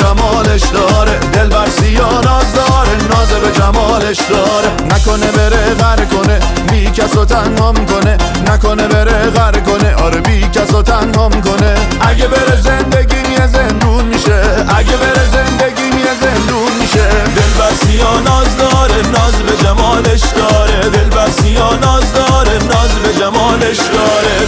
جمالش داره، دلبر سیاه ناز داره، ناز به جمالش داره. نکنه بره غر کنه، بی کس و تنهام کنه، نکنه بره غر کنه، آره بی کس و تنهام کنه. اگه بره زندگی یه زندون میشه، اگه بره زندگی یه زندون میشه. دلبر سیاه ناز داره، ناز به جمالش داره، دلبر سیاه ناز داره، ناز به جمالش داره.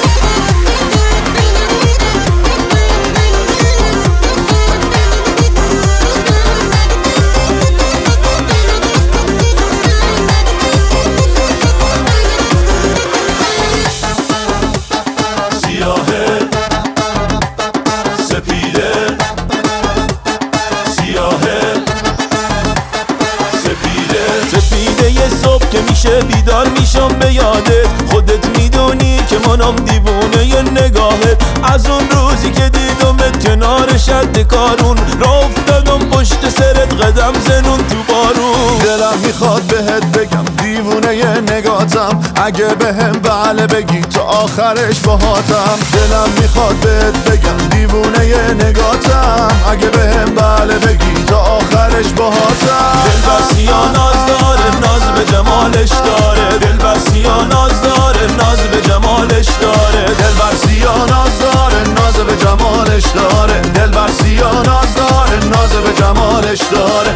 سپیده یه صبح که میشه بیدار میشم به یادت، خودت میدونی که منم دیوونه ی نگاهت. از اون روزی که دیدمت کنار شد کارون، را افتادم پشت سرت قدم زنون تو بارون. دلم میخواد بهت بگم دیوونه ی نگاتم، اگه بهم بله بگی تا آخرش باهاتم. دلم میخواد بهت بگم دیوونه ی نگاتم، اگه بهم بله بگی تا آخرش باهاتم. دلبر سیاه ناز داره، ناز به جمالش داره، دلبر سیاه ناز داره، ناز به جمالش داره. دلبر سیاه ناز داره، ناز به جمالش داره، دلبر سیاه ناز داره، ناز به جمالش داره.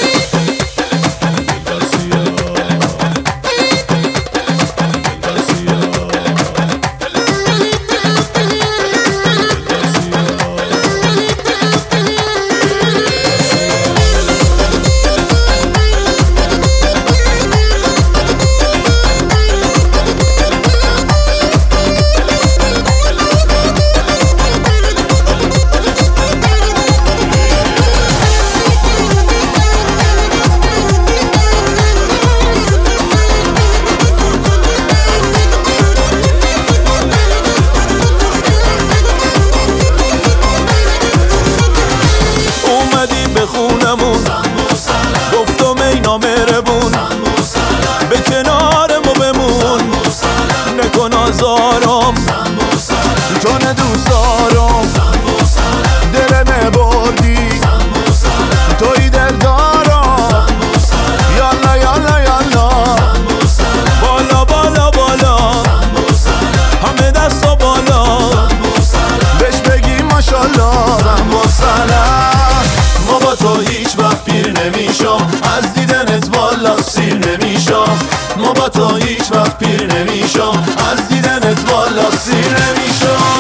به خونمون گفتم ای نامهربون، به کنار ما بمون، نکن آزارم، تو نه دوست دارم، دلم بردی، توی دل دارم. یالا یالا یالا، بالا بالا بالا، همه دستا بالا، بهش بگی ماشالله. زن با سلام، ما با تو هیچ وقت پیر نمیشم، از دیدنت والا سیر نمیشم. ما با تو هیچ وقت پیر نمیشم، از دیدنت والا سیر نمیشم.